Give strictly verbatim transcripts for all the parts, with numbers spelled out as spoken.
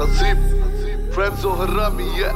नसीब फ्रेंड्स हरामी है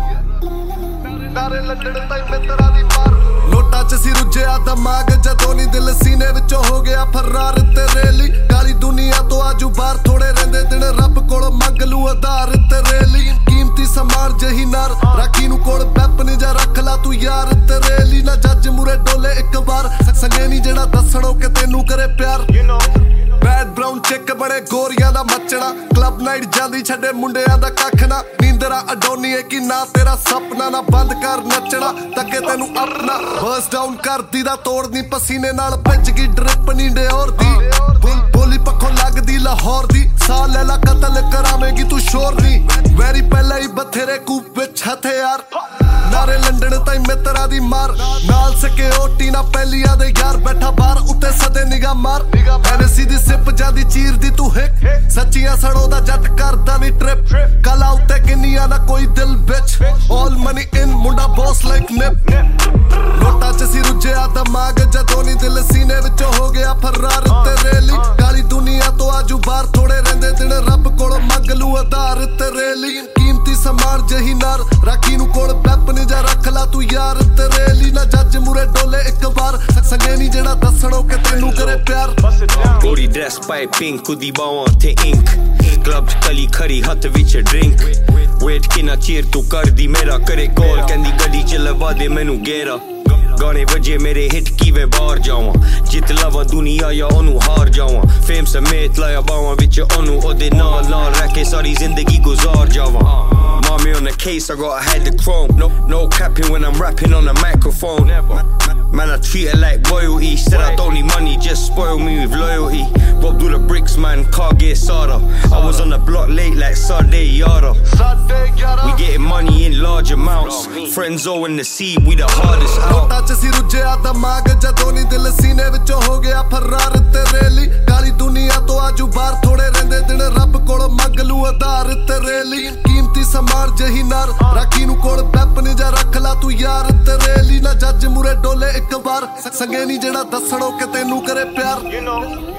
नारे लंडन ताई मित्रा दी मार नोटा च सी रुझिया दिमाग जदों नी दिल सीने विचों हो गया फरार तेरे ली काली दुनिया तो आजू बाहर थोड़े रहिंदे दिन रब कोलों मंग लू आधार तेरे ली कीमती समान जही नार राखी नू कोल वैपन जा रख ला तू यार तेरे ली ना जज मुरे डोले एक बार संगे नी जेड़ा दसणो कि तैनू करे प्यार बैड ब्राउन चिक बड़े गोरियां दा मचना क्लब नाइट जांदी छड्डे मुंडियां दा कख ना नींदरा अडोनी है कि ना तेरा सपना ना बंद कर नचना तके तैनू अपना बर्स डाउन करदी दा तोड़नी पसीने नाल भज गई ड्रिप नी डियोर दी बोली पक्खों लगदी लाहौर दी सा लैला कतल करावेगी तू शोर नी वैरी पहले ही बथेरे कूप विच हथियार नारे लंडन ताई मित्रा दी मार नाल सिक्योरिटी ना पहलियां दे यार बैठा बाहर उत्ते सदे निगाह मार एनसी दी सिप जांदी चीर दी तू हिक सच्चियां सड़ो दा जट करदा नी ट्रिप कला उत्ते किन्नियां ना कोई दिल बिच ऑल मनी इन मुंडा बॉस लाइक निप नोटा च सी रुझिया दिमाग जदों नी दिल सीने विचों हो गया फरार तेरे ली काली दुनिया तो आजू बाहर थोड़े रहिंदे दिन रब कोलों मंग लू आधार तेरे ली कीमती समान जही नार राखी नू कोल वैपन जा रख ला तू यार तेरे ली ना जज मुरे डोले एक बार संगे नी जेड़ा दसणो कि तैनू करे प्यार गोरी ड्रेस पाए पिंक उदी बावां ते इंक क्लब च कली खरी हत्थ विच ड्रिंक वेट किन्ना चेर तू करदी मेरा करे कॉल कहंदी गड्डी च लवा दे मैनू गेरा गाने वजे मेरे हिट कीवे बाहर जावां जित लवा दुनिया या ओनू हार जावां फेम समेत लाया बावां विच ओनू ओदे नाल नाल रह के सारी जिंदगी गुजार जावां Mommy on the case, I gotta hide the chrome. No, no capping when I'm rapping on the microphone. Man, I treat her like royalty. Said I don't need money, just spoil me with loyalty. Bob do the bricks, man, car get soda. I was on the block late like Sade Yada. We getting money in large amounts. Friendzo in the scene, we the hardest out. नोटा च सी रुझिया दिमाग जदों नी दिल सीने विचों हो गया फरार तेरे ली काली दुनिया तो आजू बाहर थोड़े रहिंदे दिन रब कोलों मंग लू आधार तेरे ली कीमती समान जही नार राखी नू कोल वैपन जा रख ला तू यार तेरे ली ना जज मुरे डोले एक बार संगे नी जेड़ा दसणो कि तैनू करे प्यार